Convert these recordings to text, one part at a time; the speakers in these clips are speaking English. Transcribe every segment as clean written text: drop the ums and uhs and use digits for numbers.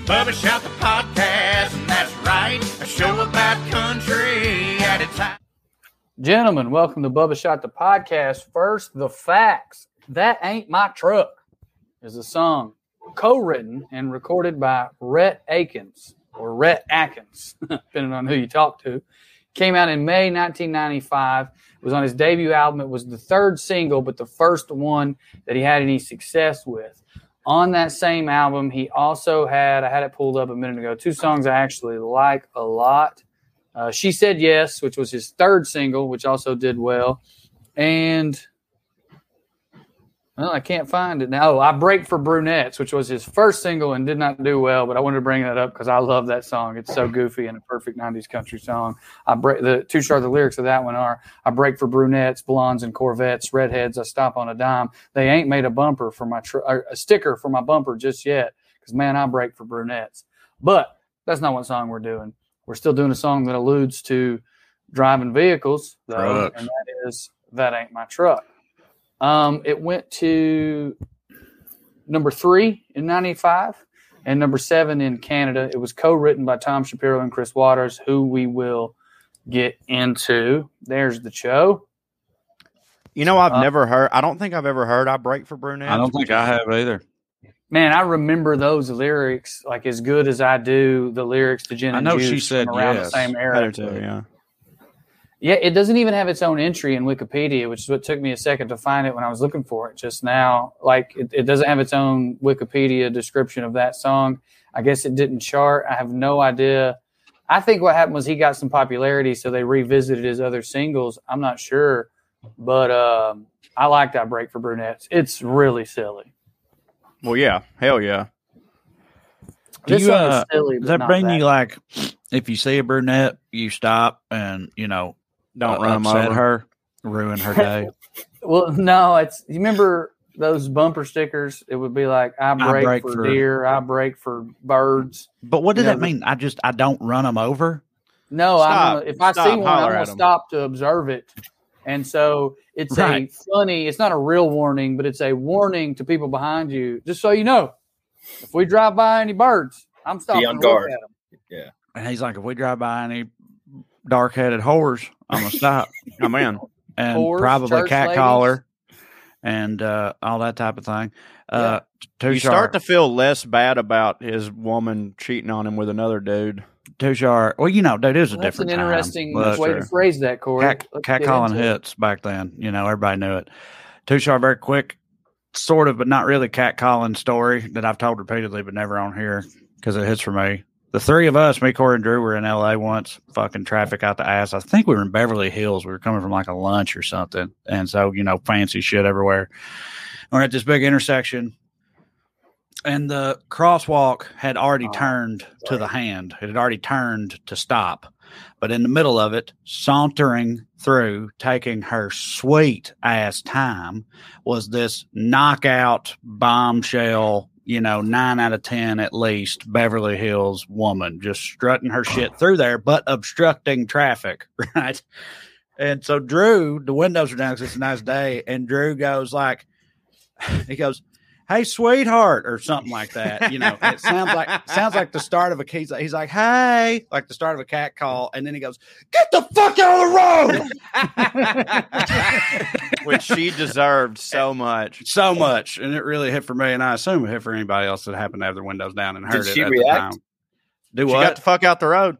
Bubba Shout the podcast, and that's right, a show about country at a time. Gentlemen, welcome to Bubba Shot the podcast. First, the facts. That Ain't My Truck is a song co-written and recorded by Rhett Akins, or Rhett Atkins, depending on who you talk to. Came out in May 1995. It was on his debut album. It was the third single, but the first one that he had any success with. On that same album, he also had, I had it pulled up a minute ago, two songs I actually like a lot. She Said Yes, which was his third single, which also did well. And, well, I can't find it now. Oh, I Break for Brunettes, which was his first single and did not do well, but I wanted to bring that up because I love that song. It's so goofy and a perfect 90s country song. The lyrics of that one are, I break for brunettes, blondes, and Corvettes, redheads, I stop on a dime. They ain't made a bumper for my a sticker for my bumper just yet because, man, I break for brunettes. But that's not what song we're doing. We're still doing a song that alludes to driving vehicles, though, and that is That Ain't My Truck. It went to number 3 in 95 and number 7 in Canada. It was co-written by Tom Shapiro and Chris Waters, who we will get into. There's the show. You know, I don't think I've ever heard I Break for Brunettes. I don't think I have either. Man, I remember those lyrics like as good as I do the lyrics to Gin and Juice. I know She Said around Yes. the same era. Too, yeah. Yeah, it doesn't even have its own entry in Wikipedia, which is what took me a second to find it when I was looking for it just now. Like, it doesn't have its own Wikipedia description of that song. I guess it didn't chart. I have no idea. I think what happened was he got some popularity, so they revisited his other singles. I'm not sure, but I liked I Break for Brunettes. It's really silly. Well, yeah. Hell yeah. This song is silly, but does that not bring bad. you, like, if you see a brunette, you stop and, you know, Don't run 'em upset over. her, ruin her day? Well, no, you remember those bumper stickers? It would be like, I break for deer, I break for birds. But what does You know, that mean? I don't run them over? No, if I see one, I'm holler going at to 'em. stop to observe it. And so it's Right. it's not a real warning, but it's a warning to people behind you. Just so you know, if we drive by any birds, I'm stopping on to look guard. at them. And he's like, if we drive by any dark-headed whores, I'm going to stop. I'm in. And Whores, probably church catcaller and all that type of thing. Yeah. Too You start to feel less bad about his woman cheating on him with another dude. Tushar. Well, you know, dude, it was a Well, that's an different interesting time. way to phrase that, Corey. Let's get Catcalling into it. hits back then. You know, everybody knew it. Tushar, very quick, sort of, but not really catcalling story that I've told repeatedly, but never on here because it hits for me. The three of us, me, Corey, and Drew, were in L.A. once. Fucking traffic out the ass. I think we were in Beverly Hills. We were coming from like a lunch or something. And so, you know, fancy shit everywhere. We're at this big intersection. And the crosswalk had already turned to the hand. It had already turned to stop. But in the middle of it, sauntering through, taking her sweet ass time, was this knockout bombshell, you know, 9 out of 10 at least, Beverly Hills woman, just strutting her shit through there, but obstructing traffic, right? And so Drew, the windows are down because it's a nice day, and Drew goes like, he goes, "Hey, sweetheart," or something like that. You know, it sounds like the start of a he's like, "Hey," like the start of a cat call, and then he goes, "Get the fuck out of the road," Which she deserved so much. so much, and it really hit for me, and I assume it hit for anybody else that happened to have their windows down and heard Did it she at react? the time. Do She got what? the fuck out the road.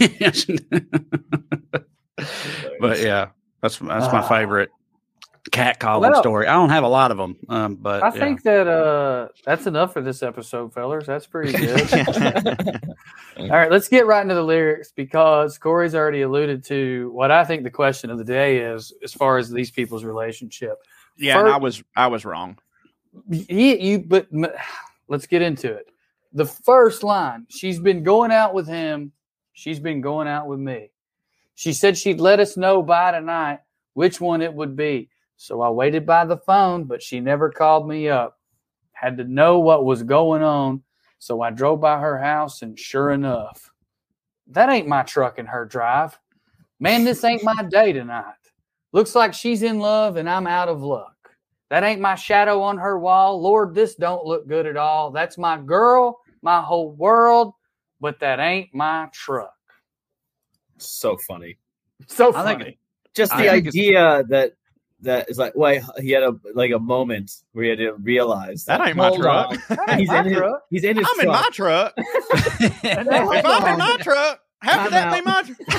But yeah, that's my favorite cat calling story. I don't have a lot of them, but I think that that's enough for this episode, fellas. That's pretty good. All right, let's get right into the lyrics because Corey's already alluded to what I think the question of the day is as far as these people's relationship. Yeah, and I was wrong. But let's get into it. The first line, she's been going out with him. She's been going out with me. She said she'd let us know by tonight which one it would be. So I waited by the phone, but she never called me up. Had to know what was going on. So I drove by her house, and sure enough, that ain't my truck in her drive. Man, this ain't my day tonight. Looks like she's in love, and I'm out of luck. That ain't my shadow on her wall. Lord, this don't look good at all. That's my girl, my whole world, but that ain't my truck. So funny. So I think funny. Just the idea that is like, well, he had a moment where he had to realize That ain't my hold truck. on. Hey, He's my in his truck. he's in his I'm in my truck. And then, If I'm in my truck, how could that be my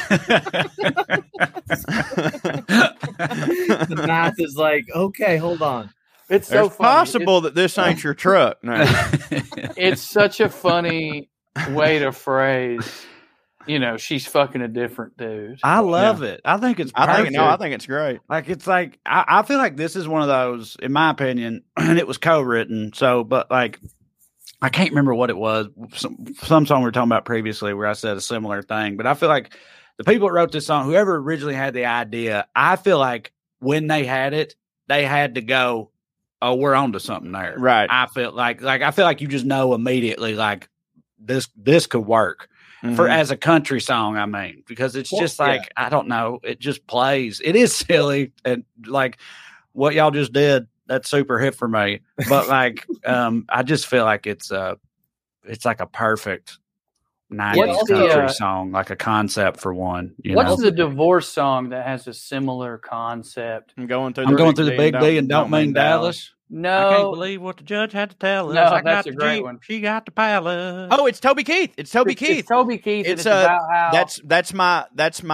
the math is like, okay, hold on. it's so It's funny. possible that this ain't your truck. No. It's such a funny way to phrase, she's fucking a different dude. I love it. I think it's perfect. I think it's great. Like it's like I feel like this is one of those, in my opinion, and it was co-written. So, but like I can't remember what it was. Some song we were talking about previously where I said a similar thing. But I feel like the people that wrote this song, whoever originally had the idea, I feel like when they had it, they had to go, "Oh, we're onto something there." Right. I feel like you just know immediately, like this could work. Mhm. For as a country song, I mean, because it's just like, I don't know, it just plays. It is silly, and like what y'all just did, that's super hit for me. But like, I just feel like it's like a perfect 90s country song, like a concept for one. What's the divorce song that has a similar concept? I'm going through the Big D and don't mean Dallas. No, I can't believe what the judge had to tell us. No, I that's got a the great Jeep, one. She got the palace. Oh, it's Toby Keith. It's Toby Keith. It's Toby Keith. It's about how that's my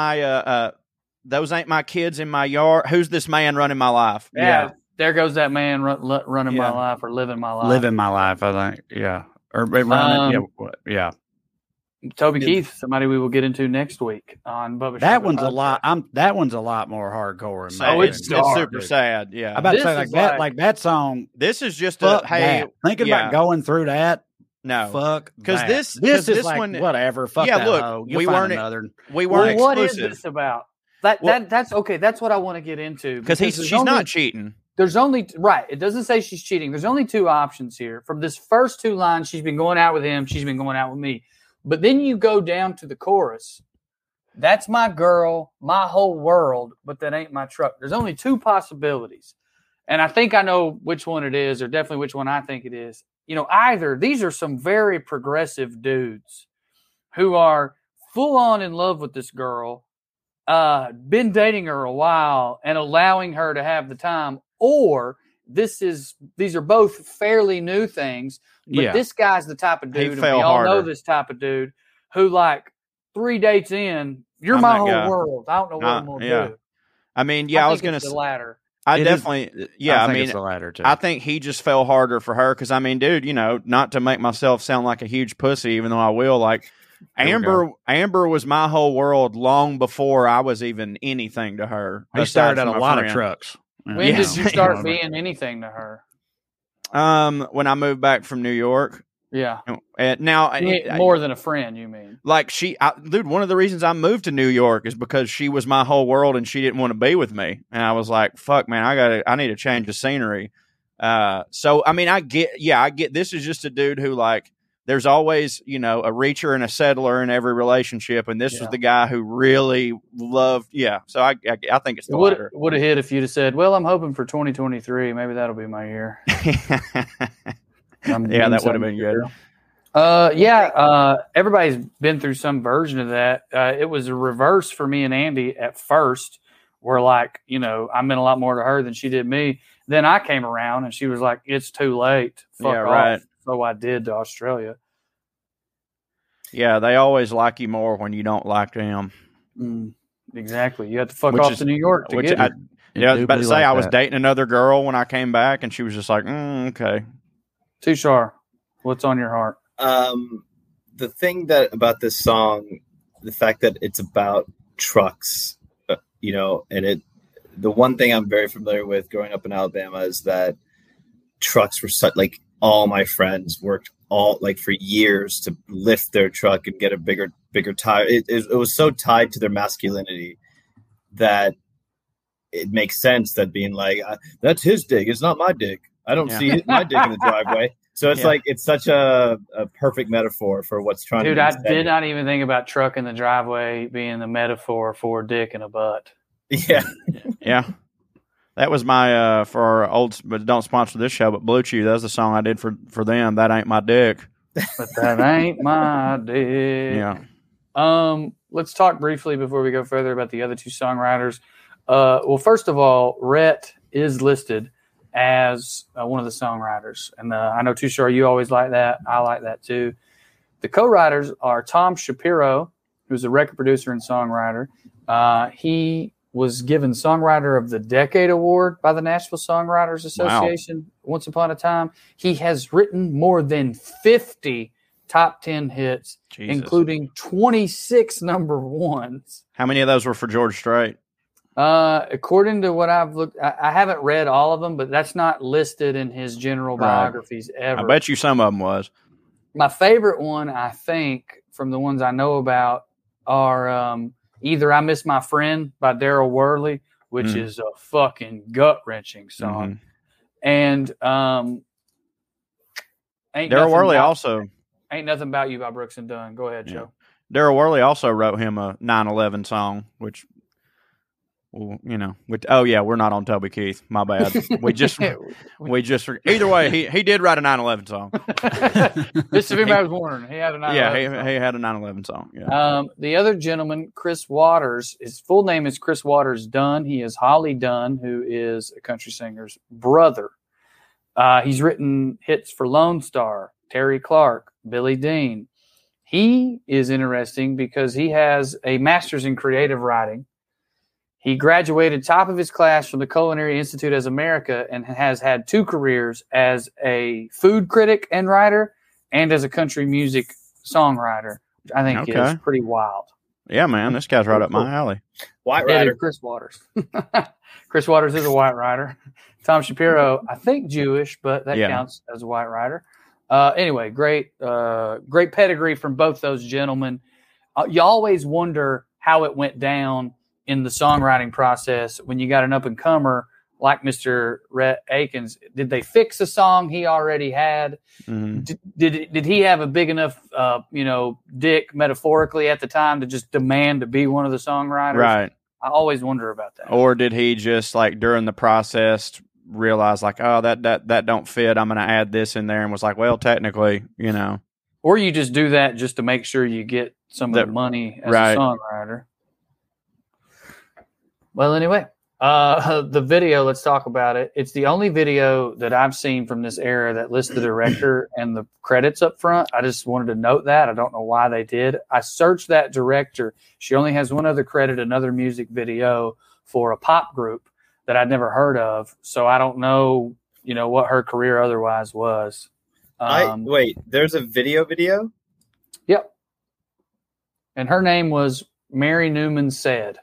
those ain't my kids in my yard. Who's this man running my life? yeah. There goes that man running my Yeah. life or living my life. Living my life, I think. Yeah. Or running. Yeah. Toby Keith, somebody we will get into next week on Bubba. That Shepard one's a podcast. lot. That one's a lot more hardcore. In my So it's opinion. dark, super dude. sad. Yeah. I'm about to This say like is that. Like that song. This is just Fuck a hey. that. Thinking yeah. about going through that. No, Fuck. 'Cause that. this- this 'cause is this like one- whatever. Fuck Yeah, that look, hoe. we You'll find weren't- another. we weren't What is exclusive this about? Well- That's okay. That's what I want to get into because she's not cheating. There's only right. It doesn't say she's cheating. There's only two options here. From this first two lines, she's been going out with him. She's been going out with me. But then you go down to the chorus. That's my girl, my whole world, but that ain't my truck. There's only two possibilities. And I think I know which one it is, or definitely which one I think it is. Either these are some very progressive dudes who are full on in love with this girl, been dating her a while and allowing her to have the time, or these are both fairly new things. But this guy's the type of dude, and we all know this type of dude who, like, 3 dates in, you're I'm my that whole guy. world. I don't know what I'm going to do. I mean, yeah, I was think going it's to the latter. I It definitely, is- yeah. I I think mean, it's the latter too. I think he just fell harder for her because I mean, dude, not to make myself sound like a huge pussy, even though I will. Like, Amber was my whole world long before I was even anything to her. He aside started at from a my lot friend. of trucks. When Yeah. did you start being anything to her? When I moved back from New York. Yeah. Now, More than a friend, you mean? like dude, one of the reasons I moved to New York is because she was my whole world and she didn't want to be with me. And I was like, fuck, man, I need to change the scenery. So, I mean, I get, this is just a dude who, like, there's always, a reacher and a settler in every relationship. And this was the guy who really loved. Yeah. So I think it's the latter. Would have hit if you'd have said, well, I'm hoping for 2023. Maybe that'll be my year. Yeah, that would have been good. Everybody's been through some version of that. It was a reverse for me and Andy at first, where, like, I meant a lot more to her than she did me. Then I came around and she was like, it's too late. Fuck off. Right. So I did to Australia. Yeah, they always like you more when you don't like them. Exactly. You had to fuck off to New York to get it. I was about to say I was dating another girl when I came back, and she was just like, okay. Tushar, what's on your heart? The thing about this song, the fact that it's about trucks, and the one thing I'm very familiar with growing up in Alabama is that trucks were such, like, all my friends worked for years to lift their truck and get a bigger tire. It was so tied to their masculinity that it makes sense that being like, that's his dig. It's not my dig. I don't see my dig in the driveway. So it's like, it's such a perfect metaphor for what's trying to be I said. did not even think about truck in the driveway being the metaphor for dick in a butt. Yeah. Yeah. That was my, for our old, but don't sponsor this show, but Blue Chew, that was the song I did for them. That Ain't My Dick. But that ain't my dick. Yeah. Let's talk briefly before we go further about the other two songwriters. Well, first of all, Rhett is listed as one of the songwriters, and I know Too Short, you always like that. I like that too. The co-writers are Tom Shapiro, who's a record producer and songwriter. He was given Songwriter of the Decade Award by the Nashville Songwriters Association once upon a time. He has written more than 50 top 10 hits, including 26 number ones. How many of those were for George Strait? According to what I've looked, I haven't read all of them, but that's not listed in his general biographies ever. I bet you some of them was. My favorite one, I think, from the ones I know about are either I Miss My Friend by Daryl Worley, which is a fucking gut-wrenching song. And Daryl Worley also... Ain't Nothing About You by Brooks and Dunn. Go ahead, Joe. Daryl Worley also wrote him a 9/11 song, which... Well, you know, we're not on Toby Keith. My bad. We just either way, he did write a 9/11 song. Just if anybody was wondering, he had a 9/11 song. He had a 9/11 song. Yeah. The other gentleman, Chris Waters, his full name is Chris Waters Dunn. He is Holly Dunn, who is a country singer's brother. He's written hits for Lone Star, Terry Clark, Billy Dean. He is interesting because he has a master's in creative writing. He graduated top of his class from the Culinary Institute as America and has had 2 careers as a food critic and writer and as a country music songwriter, which I think is pretty wild. Yeah, man, this guy's right up my alley. White writer. Chris Waters. Chris Waters is a white writer. Tom Shapiro, I think Jewish, but that counts as a white writer. Anyway, great pedigree from both those gentlemen. You always wonder how it went down in the songwriting process when you got an up-and-comer like Mr. Rhett Akins. Did they fix a song he already had? Mm-hmm. Did he have a big enough, dick metaphorically at the time to just demand to be one of the songwriters? Right. I always wonder about that. Or did he just, like, during the process realize, like, oh, that don't fit, I'm going to add this in there, and was like, well, technically, you know. Or you just do that just to make sure you get some of the money as a songwriter. Well, anyway, the video, let's talk about it. It's the only video that I've seen from this era that lists the director and the credits up front. I just wanted to note that. I don't know why they did. I searched that director. She only has one other credit, another music video for a pop group that I'd never heard of. So I don't know, what her career otherwise was. Wait, there's a video? Yep. And her name was Mary Newman Said.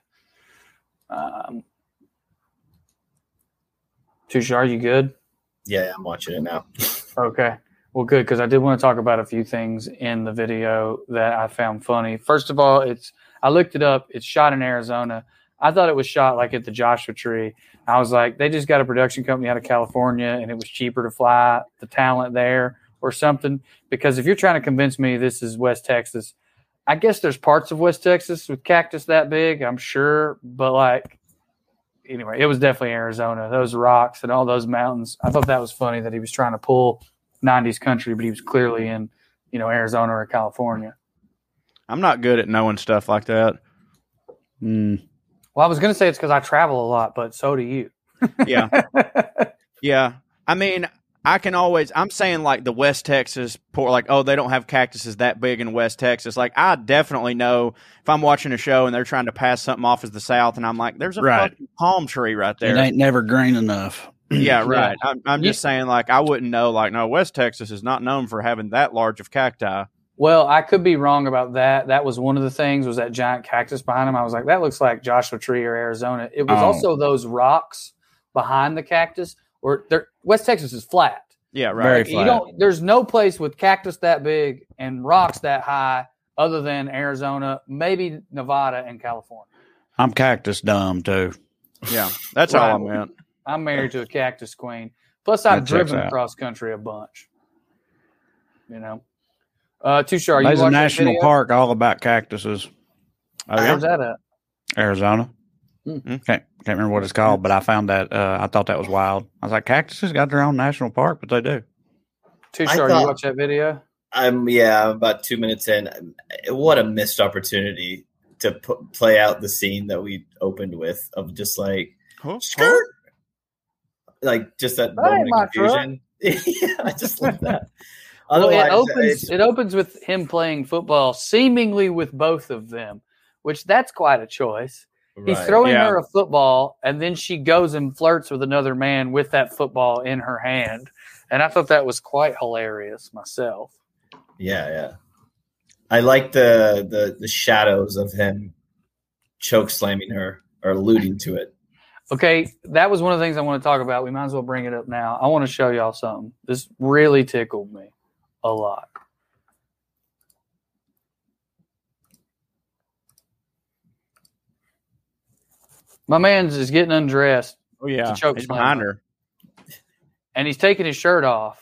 Tusha, are you good? Yeah, I'm watching it now. Okay. Well, good, because I did want to talk about a few things in the video that I found funny. First of all, I looked it up. It's shot in Arizona. I thought it was shot like at the Joshua Tree. I was like, they just got a production company out of California, and it was cheaper to fly the talent there or something. Because if you're trying to convince me this is West Texas, I guess there's parts of West Texas with cactus that big, I'm sure. But, anyway, it was definitely Arizona. Those rocks and all those mountains. I thought that was funny that he was trying to pull 90s country, but he was clearly in, Arizona or California. I'm not good at knowing stuff like that. Well, I was going to say it's because I travel a lot, but so do you. Yeah. Yeah. I mean, I'm saying like the West Texas port, like, oh, they don't have cactuses that big in West Texas. Like, I definitely know if I'm watching a show and they're trying to pass something off as the South, and I'm like, there's a fucking palm tree right there. It ain't never green enough. Yeah, right. I'm just saying, like, I wouldn't know, like, no, West Texas is not known for having that large of cacti. Well, I could be wrong about that. That was one of the things, was that giant cactus behind him. I was like, that looks like Joshua Tree or Arizona. It was also those rocks behind the cactus. West Texas is flat. Yeah, right. Very flat. There's no place with cactus that big and rocks that high other than Arizona, maybe Nevada and California. I'm cactus dumb too. Yeah, that's all I meant. I'm married to a cactus queen. Plus, I've driven across country a bunch. Too short. There's a national park all about cactuses. Where's that at? Arizona. Can't remember what it's called, but I found that. I thought that was wild. I was like, cactuses got their own national park, but they do. Too short. You watch that video? I'm about 2 minutes in. What a missed opportunity to play out the scene that we opened with of just like skirt, like just that moment of confusion. Yeah, I just love that. Well, it opens with him playing football, seemingly with both of them, which that's quite a choice. Right. He's throwing her a football, and then she goes and flirts with another man with that football in her hand. And I thought that was quite hilarious myself. Yeah. I like the shadows of him choke slamming her or alluding to it. Okay, that was one of the things I want to talk about. We might as well bring it up now. I want to show y'all something. This really tickled me a lot. My man's is getting undressed. Oh, yeah. He's behind her. And he's taking his shirt off.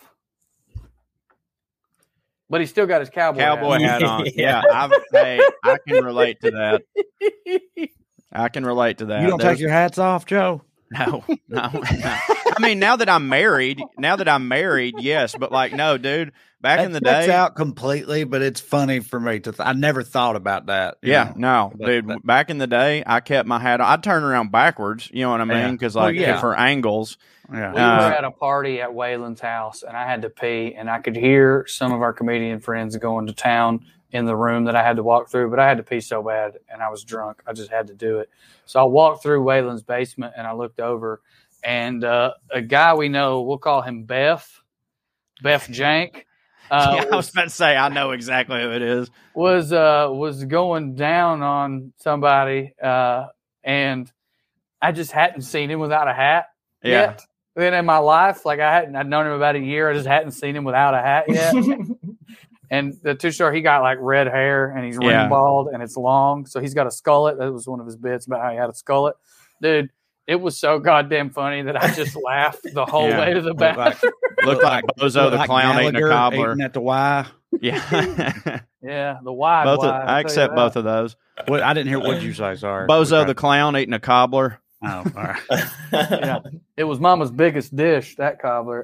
But he's still got his cowboy hat on. Yeah, I can relate to that. I can relate to that. You don't take your hats off, Joe? No. I mean, now that I'm married, yes. But like, no, dude, back in the day. Out completely, but it's funny for me to I never thought about that. Yeah, no, dude, back in the day, I kept my hat on. I'd turn around backwards, you know what I mean? Because different angles. Yeah. We were at a party at Waylon's house, and I had to pee, and I could hear some of our comedian friends going to town in the room that I had to walk through, but I had to pee so bad, and I was drunk. I just had to do it. So I walked through Waylon's basement, and I looked over, and a guy we know, we'll call him Beth Jank. I was about to say, I know exactly who it is. Was going down on somebody, and I just hadn't seen him without a hat yet. Then in my life, like I'd known him about a year. I just hadn't seen him without a hat yet. And the Too Short, he got like red hair and he's ring bald and it's long. So he's got a skullet. That was one of his bits about how he had a skullet. Dude, it was so goddamn funny that I just laughed the whole way to the bathroom. Looked like Bozo the Clown eating a cobbler. Eating at the Y. Yeah. Yeah, the Y. I accept both of those. What, I didn't hear what you say, sorry. Bozo the Clown eating a cobbler. Oh, all right. Yeah, it was Mama's biggest dish, that cobbler.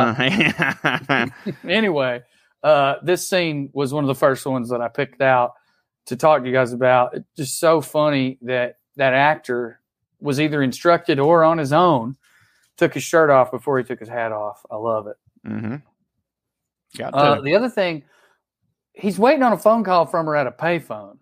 Anyway, this scene was one of the first ones that I picked out to talk to you guys about. It's just so funny that actor was either instructed or on his own took his shirt off before he took his hat off. I love it. Mm-hmm. The other thing, he's waiting on a phone call from her at a payphone.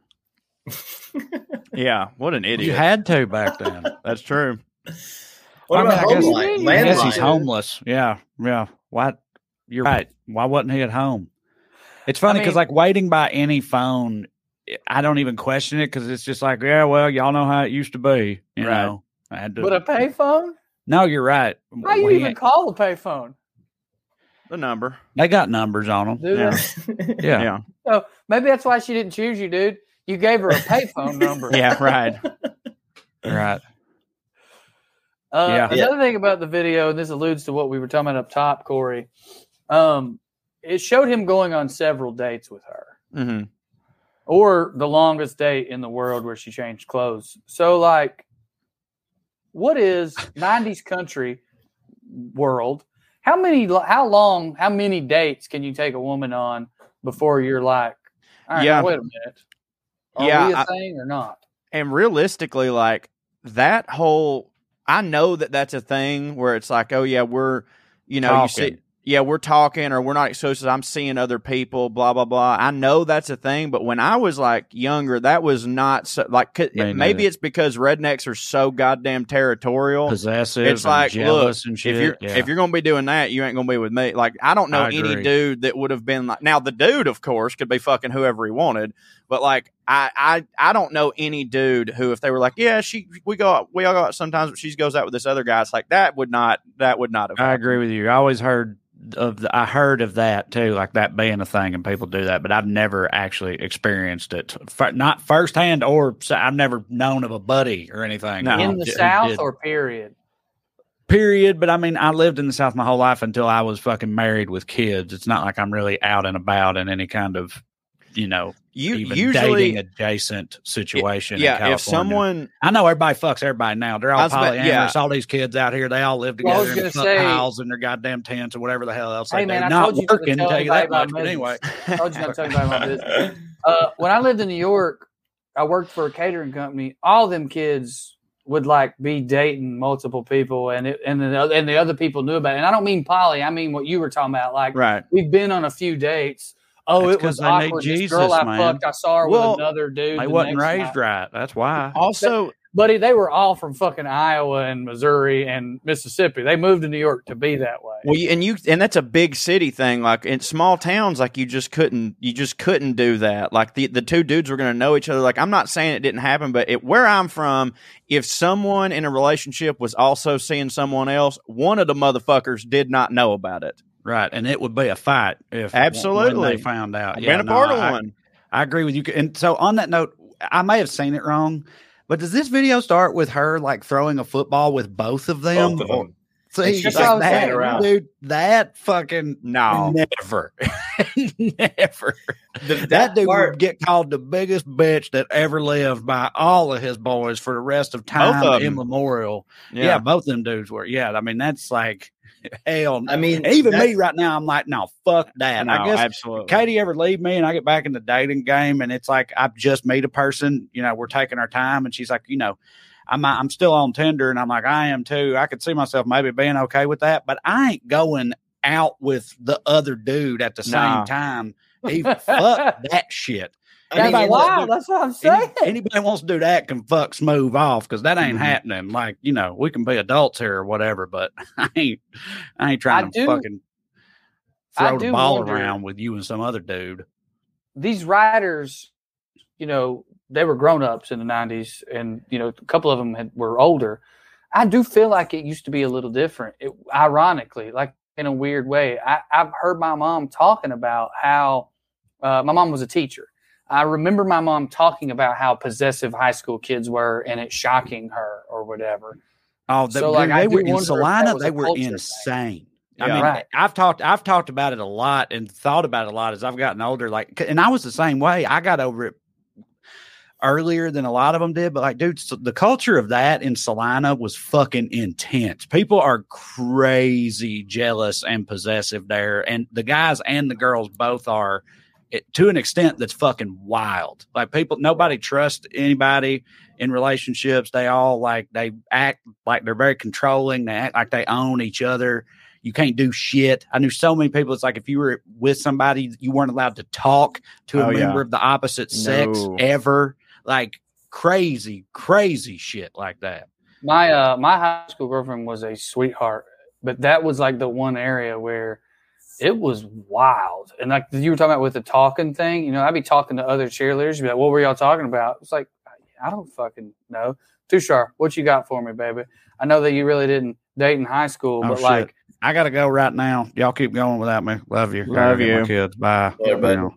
Yeah, what an idiot. You had to back then. That's true. What about Homeline? I guess he's homeless. Yeah. What? You're right. Why wasn't he at home? It's funny because like waiting by any phone, I don't even question it because it's just like, yeah, well, y'all know how it used to be. You know, I had to. But a payphone? No, you're right. How you even call a payphone? The number. They got numbers on them. Yeah. So maybe that's why she didn't choose you, dude. You gave her a payphone number. Yeah, right. Right. Another thing about the video, and this alludes to what we were talking about up top, Corey, it showed him going on several dates with her. Mm-hmm. Or the longest date in the world where she changed clothes. So, like, what is 90s country world? How many dates can you take a woman on before you're like, all right, now, wait a minute. Are we a thing or not? And realistically, like that whole, I know that that's a thing where it's like, oh yeah, we're, you know, talking. we're talking or we're not exclusive. I'm seeing other people, blah, blah, blah. I know that's a thing. But when I was like younger, that was not so like, maybe it's because rednecks are so goddamn territorial. Possessive. It's like, look, and shit. if you're going to be doing that, you ain't going to be with me. Like, I don't know any dude that would have been like, now the dude, of course, could be fucking whoever he wanted. But like, I don't know any dude who, if they were like, yeah, we all go out sometimes, but she goes out with this other guy. It's like, that would not have happened. I agree with you. I always heard of that too, like that being a thing and people do that, but I've never actually experienced it, not firsthand, or I've never known of a buddy or anything. No. In the South or period. But I mean, I lived in the South my whole life until I was fucking married with kids. It's not like I'm really out and about in any kind of, even usually dating adjacent situation. In California. If someone, I know everybody fucks everybody now. They're all polyamorous. All these kids out here, they all live together in fuck piles in their goddamn tents or whatever the hell else. Hey, they man, do. I Not told you working, to tell you that much. But anyway, I told you not to tell you about my business. When I lived in New York, I worked for a catering company. All them kids would like be dating multiple people, and the other people knew about it. And I don't mean poly. I mean what you were talking about. Like, we've been on a few dates. Oh, it was awkward. This girl I fucked, I saw her with another dude. They wasn't raised right. That's why. Also, buddy, they were all from fucking Iowa and Missouri and Mississippi. They moved to New York to be that way. Well, and that's a big city thing. Like in small towns, like you just couldn't do that. Like the two dudes were going to know each other. Like, I'm not saying it didn't happen, but where I'm from, if someone in a relationship was also seeing someone else, one of the motherfuckers did not know about it. Right, and it would be a fight if absolutely when they found out. I've been a part of one. I agree with you. And so on that note, I may have seen it wrong, but does this video start with her like throwing a football with both of them? Both of them. See, like that, dude, that fucking no, never, never. That dude would get called the biggest bitch that ever lived by all of his boys for the rest of time immemorial. Yeah, both of them dudes were. Yeah, I mean that's like. Hell, I mean, even me right now, I'm like, no, fuck that. No, I guess absolutely. If Katie ever leave me and I get back in the dating game and it's like I've just met a person, we're taking our time, and she's like, I'm still on Tinder, and I'm like, I am too. I could see myself maybe being okay with that, but I ain't going out with the other dude at the same time. Even fuck that shit. Wow, that's what I'm saying. Anybody wants to do that can fuck smooth off because that ain't happening. Like, we can be adults here or whatever, but I ain't trying to fucking throw the ball around with you and some other dude. These writers, they were grown-ups in the 90s, and, a couple of them were older. I do feel like it used to be a little different, ironically, like in a weird way. I've heard my mom talking about how my mom was a teacher. I remember my mom talking about how possessive high school kids were, and it shocking her or whatever. Oh, so they were in Salina. They were insane. Yeah. I mean, I've talked about it a lot and thought about it a lot as I've gotten older. Like, and I was the same way. I got over it earlier than a lot of them did. But like, dude, the culture of that in Salina was fucking intense. People are crazy jealous and possessive there, and the guys and the girls both are. To an extent that's fucking wild. Like nobody trusts anybody in relationships. They all they act like they're very controlling. They act like they own each other. You can't do shit. I knew so many people. It's like if you were with somebody, you weren't allowed to talk to a member of the opposite sex ever. Like crazy shit like that. My high school girlfriend was a sweetheart, but that was like the one area where it was wild. And like you were talking about with the talking thing, I'd be talking to other cheerleaders. You'd be like, what were y'all talking about? It's like, I don't fucking know. Tushar, what you got for me, baby? I know that you really didn't date in high school, but like, I got to go right now. Y'all keep going without me. Love you. Love you. My kids. Bye. Yeah,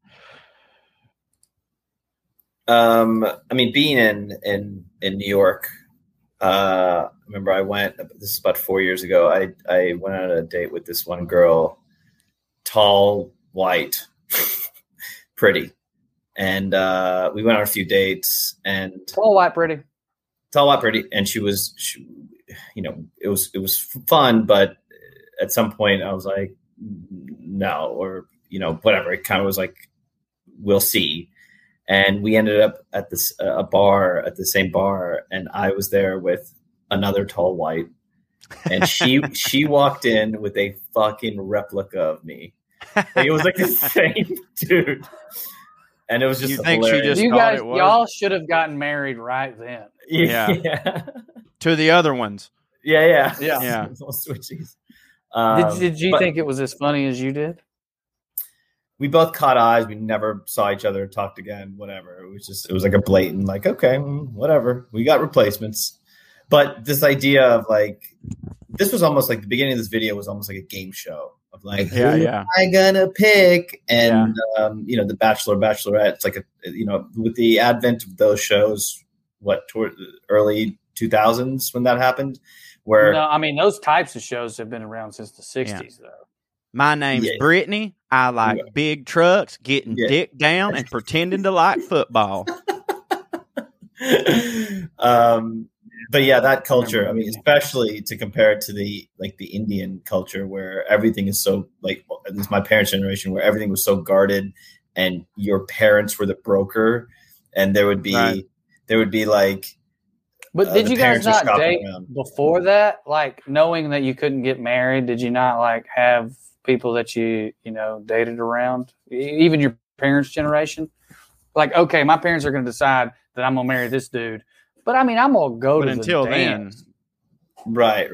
I mean, being in New York, remember I went, this is about 4 years ago. I went on a date with this one girl, tall, white, pretty. And we went on a few dates and tall, white, pretty. And she was, it was fun, but at some point I was like, no, or, whatever. It kind of was like, we'll see. And we ended up at this a bar at the same bar, and I was there with another tall white, and she walked in with a fucking replica of me. Like, it was like the same dude, and it was just. You think hilarious. she just? You guys, y'all should have gotten married right then. Yeah. To the other ones. Yeah. Switchies. Did you think it was as funny as you did? We both caught eyes. We never saw each other, talked again, whatever. It was like a blatant, like, okay, whatever. We got replacements. But this idea of this was almost like the beginning of this video was almost like a game show of who am I gonna pick? And, The Bachelor, Bachelorette, it's like with the advent of those shows, toward the early 2000s when that happened? Where no, I mean, those types of shows have been around since the 60s, though. My name's Yeah. Brittany. I like Yeah. big trucks, getting Yeah. dick down, and pretending to like football. But yeah, that culture, I mean, especially to compare it to the Indian culture where everything is so like, at least my parents' generation, where everything was so guarded and your parents were the broker, and there would be like, But did the you guys parents are not shopping date around. before that? Like knowing that you couldn't get married, did you not like have people that you dated around? Even your parents' generation? Like, okay, my parents are going to decide that I'm going to marry this dude. But I mean, I'm going to go But to until the dance. Right.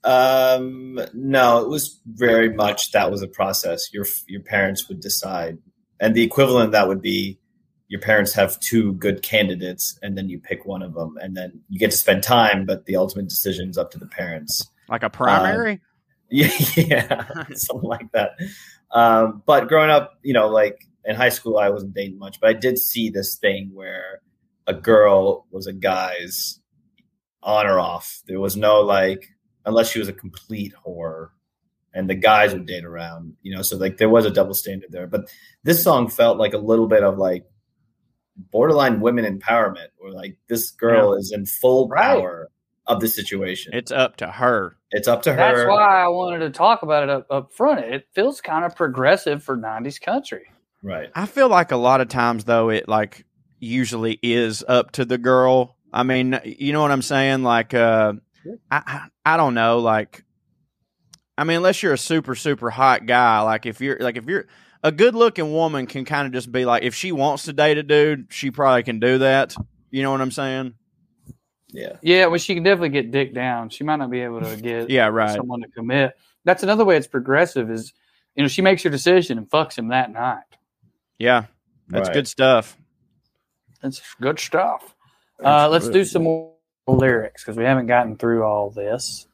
No, it was very much that was a process. Your parents would decide, and the equivalent of that would be your parents have two good candidates, and then you pick one of them, and then you get to spend time, but the ultimate decision is up to the parents. Like a primary? Yeah, something like that. But growing up, like in high school, I wasn't dating much, but I did see this thing where a girl was a guy's on or off. There was no like, unless she was a complete whore, and the guys would date around, so like there was a double standard there. But this song felt like a little bit of like borderline women empowerment, or like this girl is in full power of the situation. It's up to her. It's up to her. That's why I wanted to talk about it up front. It feels kind of progressive for 90s country. Right. I feel like a lot of times, though, it like usually is up to the girl. I mean, you know what I'm saying? Like, I don't know. Like, I mean, unless you're a super, super hot guy, like if you're a good looking woman can kind of just be like, if she wants to date a dude, she probably can do that. You know what I'm saying? Yeah. Well, she can definitely get dick down. She might not be able to get someone to commit. That's another way it's progressive is, she makes her decision and fucks him that night. Yeah. That's good stuff. That's good stuff. Let's do some more lyrics because we haven't gotten through all this.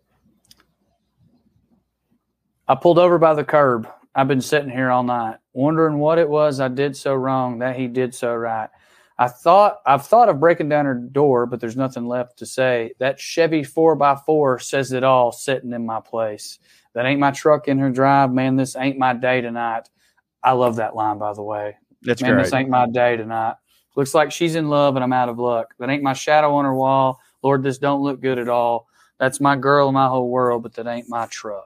I pulled over by the curb. I've been sitting here all night, wondering what it was I did so wrong that he did so right. I've thought of breaking down her door, but there's nothing left to say. That Chevy 4x4 says it all sitting in my place. That ain't my truck in her drive. Man, this ain't my day tonight. I love that line, by the way. That's Man, great. this ain't my day tonight. Looks like she's in love and I'm out of luck. That ain't my shadow on her wall. Lord, this don't look good at all. That's my girl and my whole world, but that ain't my truck.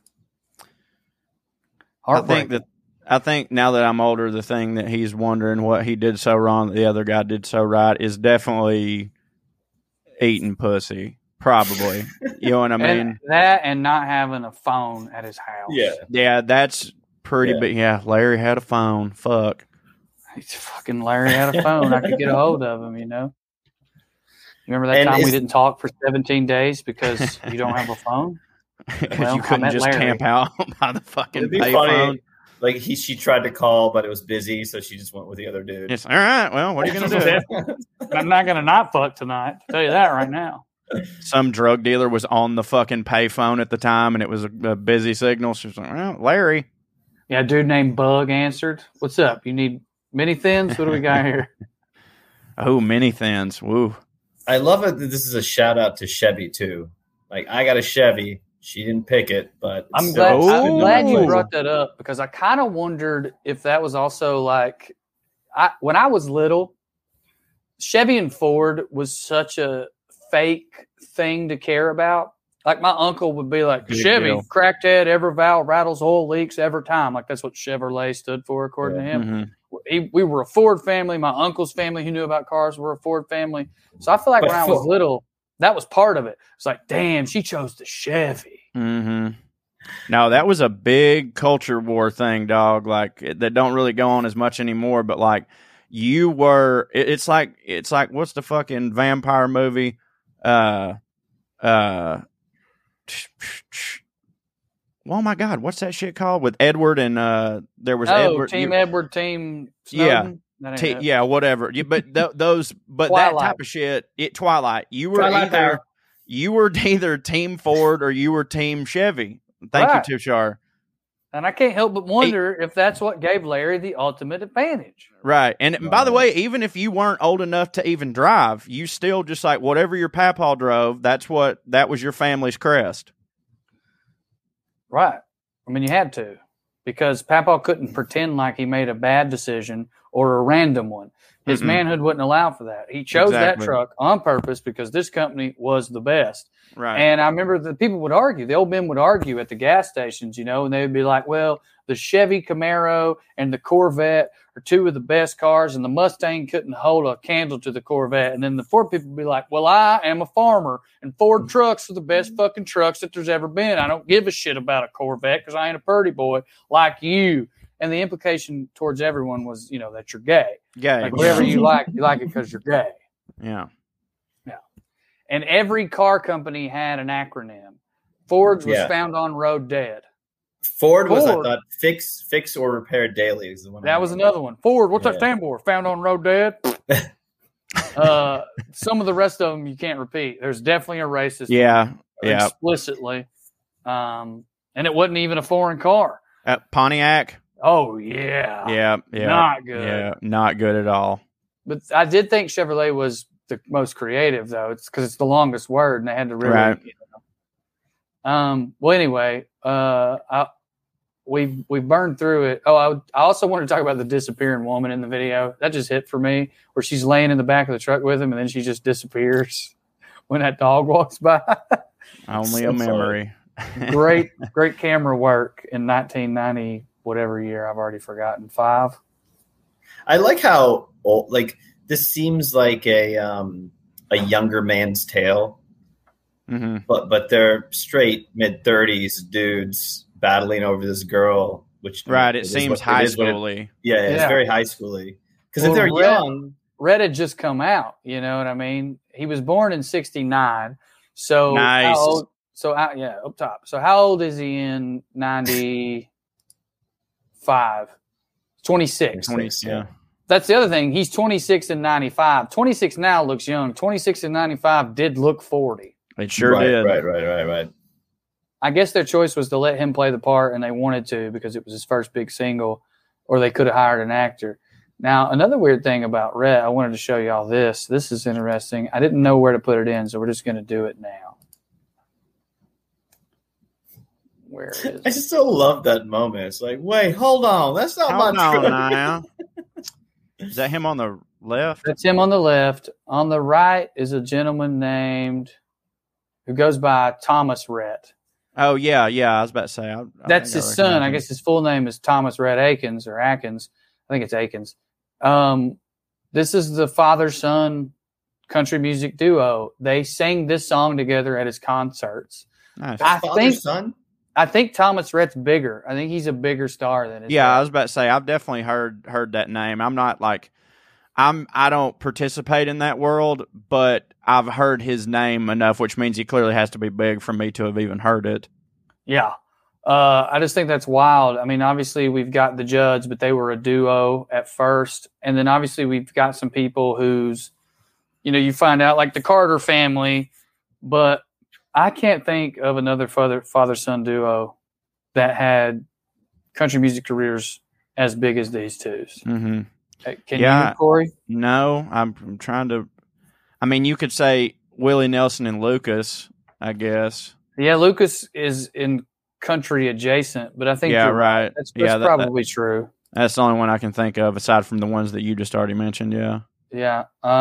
I think now that I'm older, the thing that he's wondering what he did so wrong that the other guy did so right is definitely eating pussy. Probably. You know what I mean? And not having a phone at his house. Yeah, that's pretty big. Yeah, Larry had a phone. Fuck. Fucking Larry had a phone. I could get a hold of him, Remember that time we didn't talk for 17 days because you don't have a phone? Well, you couldn't just camp out by the fucking payphone. Like she tried to call, but it was busy, so she just went with the other dude. It's all right. Well, what are you gonna do? I'm not gonna not fuck tonight. I'll tell you that right now. Some drug dealer was on the fucking payphone at the time, and it was a busy signal. She was like, "Well, Larry." Yeah, a dude named Bug answered. What's up? You need mini thins? What do we got here? Oh, mini thins. Woo. I love it that this is a shout out to Chevy too. Like I got a Chevy. She didn't pick it, but I'm glad you brought that up because I kind of wondered if that was also like when I was little, Chevy and Ford was such a fake thing to care about. Like my uncle would be like, Chevy, cracked head, ever valve, rattles, oil leaks, every time. Like that's what Chevrolet stood for, according to him. Mm-hmm. We were a Ford family. My uncle's family who knew about cars were a Ford family. So I feel like when I was little, that was part of it. It's like, damn, she chose the Chevy. Mm-hmm. No, that was a big culture war thing, dog. Like that don't really go on as much anymore. But like you were, it's like what's the fucking vampire movie? Oh my God, what's that shit called with Edward and there was Edward, Team Edward, Team Snowden. Yeah, whatever. But those, but Twilight. that type of shit. Twilight. You were either Team Ford or you were Team Chevy. Thank you, Tushar. And I can't help but wonder if that's what gave Larry the ultimate advantage. Right. And by the way, even if you weren't old enough to even drive, you still just like whatever your papaw drove, that was your family's crest. Right. I mean, you had to, because Papaw couldn't pretend like he made a bad decision or a random one. His manhood wouldn't allow for that. He chose that truck on purpose because this company was the best. Right. And I remember the people would argue, the old men would argue at the gas stations, and they would be like, well, the Chevy Camaro and the Corvette are two of the best cars, and the Mustang couldn't hold a candle to the Corvette. And then the Ford people would be like, well, I am a farmer, and Ford trucks are the best fucking trucks that there's ever been. I don't give a shit about a Corvette because I ain't a purdy boy like you. And the implication towards everyone was, that you're gay. Gay. Like whatever you like it because you're gay. Yeah. Yeah. And every car company had an acronym. Ford's was found on road dead. Ford was, I thought, fix or repair daily is the one. That was another one. Ford, what's that stand for? Found on road dead. Some of the rest of them you can't repeat. There's definitely a racist. Yeah. Yeah. Explicitly. And it wasn't even a foreign car. Pontiac. Oh, yeah. Yeah. Not good. Yeah. Not good at all. But I did think Chevrolet was the most creative, though. It's because it's the longest word, and they had to really. Right. Well, anyway, we've burned through it. Oh, I also want to talk about the disappearing woman in the video. That just hit for me, where she's laying in the back of the truck with him, and then she just disappears when that dog walks by. Only a memory. Great camera work in 1990, whatever year, I've already forgotten. 5. I like how old, this seems like a younger man's tale, but they're straight mid-30s dudes battling over this girl, which it seems high schooly. It's very high schooly. Because if they're young, Red had just come out. You know what I mean? He was born in '69. So nice. How old, up top. So how old is he in 95? 26. 26. Yeah. That's the other thing. He's 26 in 95. 26 now looks young. 26 in 95 did look 40. It sure did. Right. I guess their choice was to let him play the part, and they wanted to because it was his first big single, or they could have hired an actor. Now, another weird thing about Rhett, I wanted to show y'all this. This is interesting. I didn't know where to put it in, so we're just going to do it now. Where is it? I just still love that moment. It's like, wait, hold on. That's not my truck. Now. Is that him on the left? That's him on the left. On the right is a gentleman named who goes by Thomas Rhett. Oh, yeah. I was about to say. That's his son. I guess his full name is Thomas Rhett Akins or Atkins. I think it's Akins. This is the father-son country music duo. They sang this song together at his concerts. Nice. I think Thomas Rhett's bigger. I think he's a bigger star than his dad. I was about to say, I've definitely heard that name. I'm not like I don't participate in that world, but I've heard his name enough, which means he clearly has to be big for me to have even heard it. Yeah. I just think that's wild. I mean, obviously we've got the Judds, but they were a duo at first. And then obviously we've got some people who's, you find out like the Carter family, but I can't think of another father-son duo that had country music careers as big as these two's. Mm-hmm. Can you, Corey? No, I'm trying to. I mean, you could say Willie Nelson and Lucas, I guess. Yeah, Lucas is in country adjacent, but I think you're right. That's probably true. That's the only one I can think of aside from the ones that you just already mentioned. Yeah. Yeah.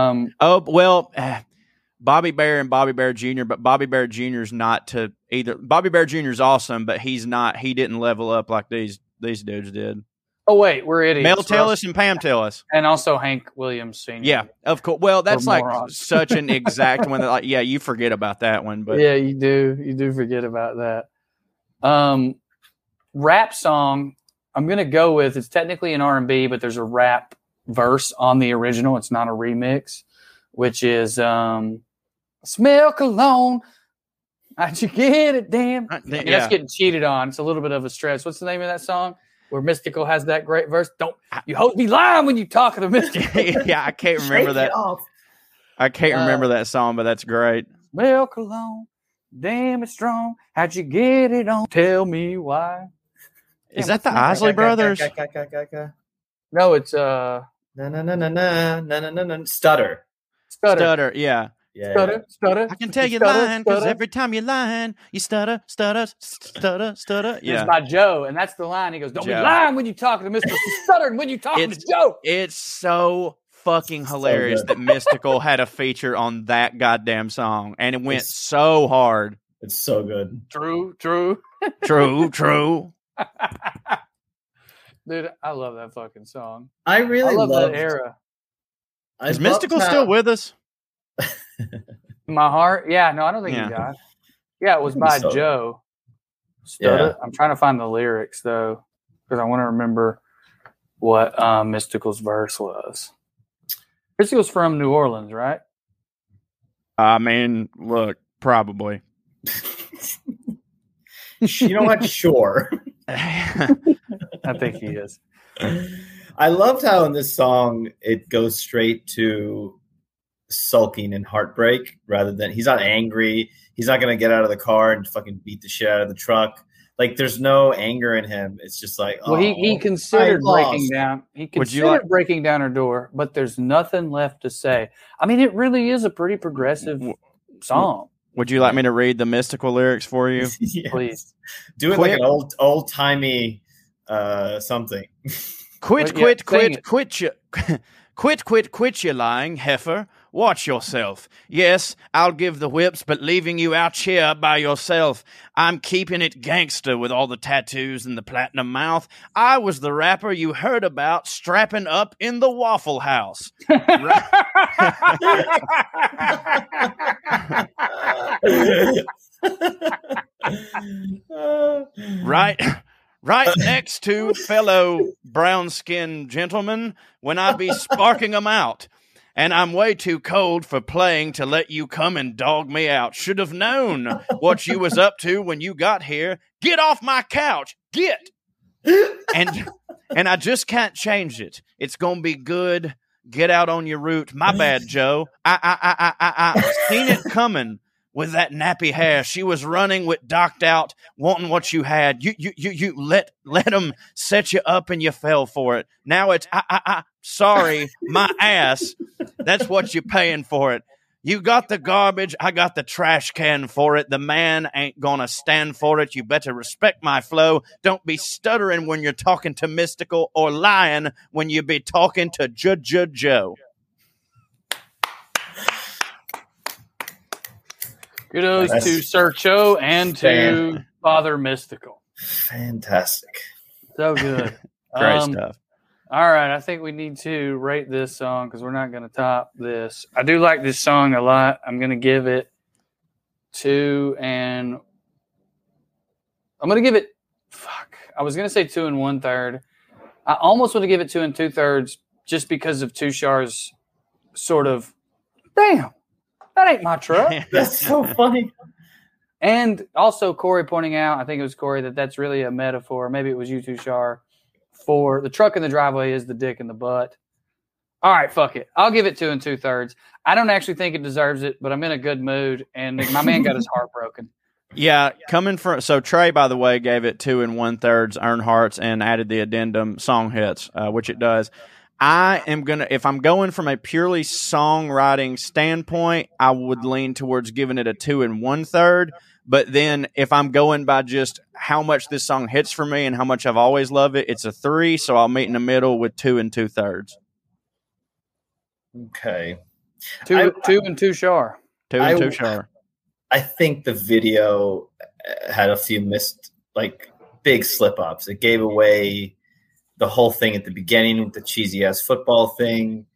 Bobby Bear and Bobby Bear Jr., but Bobby Bear Jr. is not to either. Bobby Bear Jr. is awesome, but he's not. He didn't level up like these dudes did. Oh wait, we're idiots. Mel Tillis and Pam Tillis, and also Hank Williams Sr. Yeah, of course. Well, that's like such an exact one that, you forget about that one, but yeah, you do forget about that. Rap song. I'm gonna go with. It's technically an R&B, but there's a rap verse on the original. It's not a remix, which is "Smell Cologne." How'd you get it, damn? That's getting cheated on. It's a little bit of a stretch. What's the name of that song? Where Mystical has that great verse. Don't you hoes be lying when you talking to Mystical. Yeah, I can't remember that. I can't remember that song, but that's great. Smell Cologne, damn it's strong. How'd you get it on? Tell me why. Is that the Isley Brothers? No, it's Stutter. Yeah. Yeah. Stutter, stutter. I can tell you're stutter, lying because stutter. every time you're lying, you stutter, stutter, stutter, stutter. It's Yeah. by Joe, and that's the line. He goes, "Don't be Joe. lying when you talking to Mr. Stuttering when you talking to Joe." It's so fucking hilarious good. that Mystical had a feature on that goddamn song, and it went so hard. It's so good. True. True. Dude, I love that fucking song. I really I love loved, that era. I Is loved Mystical how- still with us? My heart. Yeah, no, I don't think Yeah. he died. Yeah, it was think by so. Joe. Stutter. Yeah. I'm trying to find the lyrics though, because I want to remember what Mystical's verse was. Mystical's from New Orleans, right? I mean, look, probably. You know what? Sure. I think he is. I loved how in this song it goes straight to sulking and heartbreak rather than he's not angry. He's not going to get out of the car and fucking beat the shit out of the truck. Like there's no anger in him. It's just like, Well, he considered breaking down. He Would you considered breaking down her door, but there's nothing left to say. I mean, it really is a pretty progressive song. Would you like me to read the Mystical lyrics for you? Yes. Please. Do it Quit. like an old timey something. Quit, But yeah, quit you lying, heifer. Watch yourself. Yes, I'll give the whips, but leaving you out here by yourself. I'm keeping it gangster with all the tattoos and the platinum mouth. I was the rapper you heard about strapping up in the Waffle House. Right next to fellow brown-skinned gentlemen when I be sparking them out. And I'm way too cold for playing to let you come and dog me out. Should have known what you was up to when you got here. Get off my couch. Get. And I just can't change it. It's going to be good. Get out on your route. My bad, Joe. I seen it coming with that nappy hair. She was running with docked out, wanting what you had. You let them set you up and you fell for it. Now it's sorry, my ass. That's what you're paying for it. You got the garbage, I got the trash can for it. The man ain't gonna stand for it. You better respect my flow. Don't be stuttering when you're talking to Mystical or lying when you be talking to Joe. Kudos to Sir Cho and to Father Mystical. Fantastic. So good. Great stuff. All right, I think we need to rate this song because we're not going to top this. I do like this song a lot. I'm going to give it 2 and I'm going to give it. I was going to say 2 1/3. I almost want to give it 2 2/3 just because of Tushar's sort of. Damn, that ain't my truck. That's so funny. And also Corey pointing out, I think it was Corey, that's really a metaphor. Maybe it was you, Tushar, for the truck in the driveway is the dick in the butt. All right, fuck it. I'll give it 2 2/3. I don't actually think it deserves it, but I'm in a good mood, and my man got his heart broken. Yeah, coming from so Trey, by the way, gave it 2 1/3 earn hearts and added the addendum song hits, which it does. I am gonna, if I'm going from a purely songwriting standpoint, I would lean towards giving it a 2 1/3. But then if I'm going by just how much this song hits for me and how much I've always loved it, it's a 3. So I'll meet in the middle with 2 2/3. Okay. 2 and 2 Shar. 2 and 2 Shar. I think the video had a few big slip ups. It gave away the whole thing at the beginning with the cheesy ass football thing.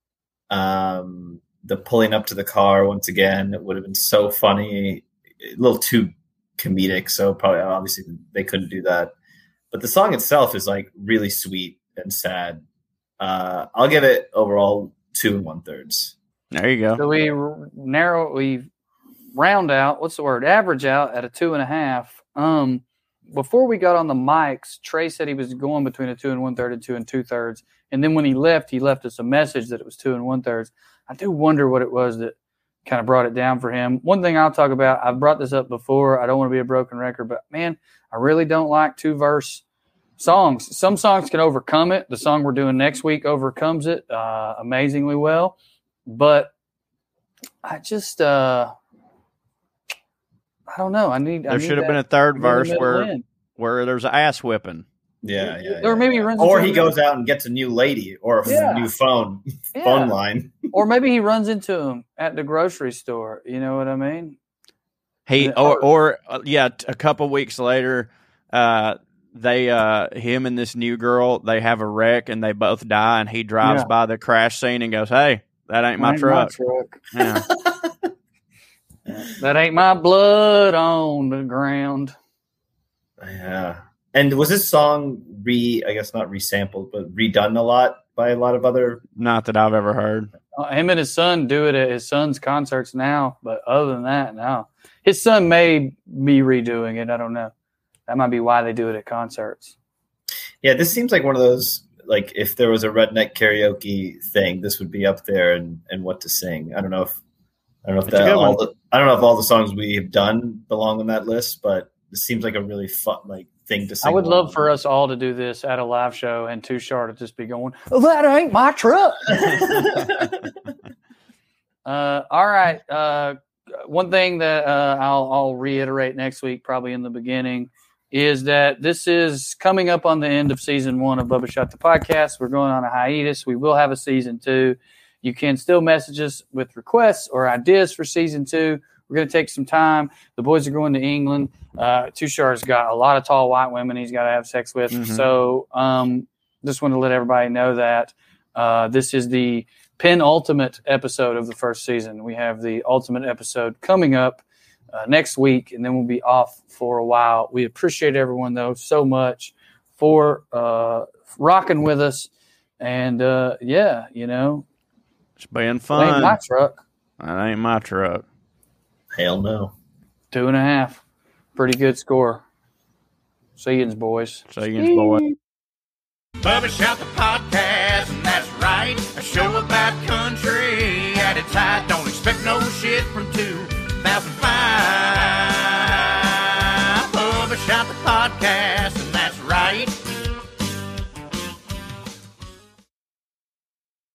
The pulling up to the car once again, it would have been so funny, a little too comedic. So probably, obviously, they couldn't do that. But the song itself is like really sweet and sad. I'll give it overall 2 1/3. There you go. So we round out, average out at a 2.5. Before we got on the mics, Trey said he was going between a 2 1/3 and 2 2/3. And then when he left us a message that it was 2 1/3. I do wonder what it was that kind of brought it down for him. One thing I'll talk about, I've brought this up before. I don't want to be a broken record, but man, I really don't like 2-verse songs. Some songs can overcome it. The song we're doing next week overcomes it amazingly well. But I just I don't know. There should have been a third verse where there's ass whipping. Yeah. Or maybe he runs or into he goes out and gets a new lady or a new phone line. Or maybe he runs into him at the grocery store. You know what I mean? A couple weeks later, him and this new girl, they have a wreck and they both die, and he drives by the crash scene and goes, "Hey, that ain't my truck." Yeah. That ain't my blood on the ground. Yeah. And was this song I guess not resampled, but redone a lot by a lot of other? Not that I've ever heard. Him and his son do it at his son's concerts now, but other than that, no. His son may be redoing it. I don't know. That might be why they do it at concerts. Yeah, this seems like one of those, like, if there was a redneck karaoke thing, this would be up there and what to sing. I don't know if all the songs we have done belong on that list, but it seems like a really fun thing to sing. I would love for us all to do this at a live show and Too Short to just be going, "Oh, that ain't my truck." All right. One thing that I'll reiterate next week, probably in the beginning, is that this is coming up on the end of season 1 of Bubba Shot the Podcast. We're going on a hiatus. We will have a season 2. You can still message us with requests or ideas for season 2. We're going to take some time. The boys are going to England. Tushar's got a lot of tall white women he's got to have sex with. Mm-hmm. So just want to let everybody know that this is the penultimate episode of the first season. We have the ultimate episode coming up next week, and then we'll be off for a while. We appreciate everyone, though, so much for rocking with us. And, it's been fun. That ain't my truck. That ain't my truck. Hell no. 2.5. Pretty good score. See yous, boys. See yous, boys. Bubba Shout the Podcast, and that's right. A show about country at its height. Don't expect no shit from 2005.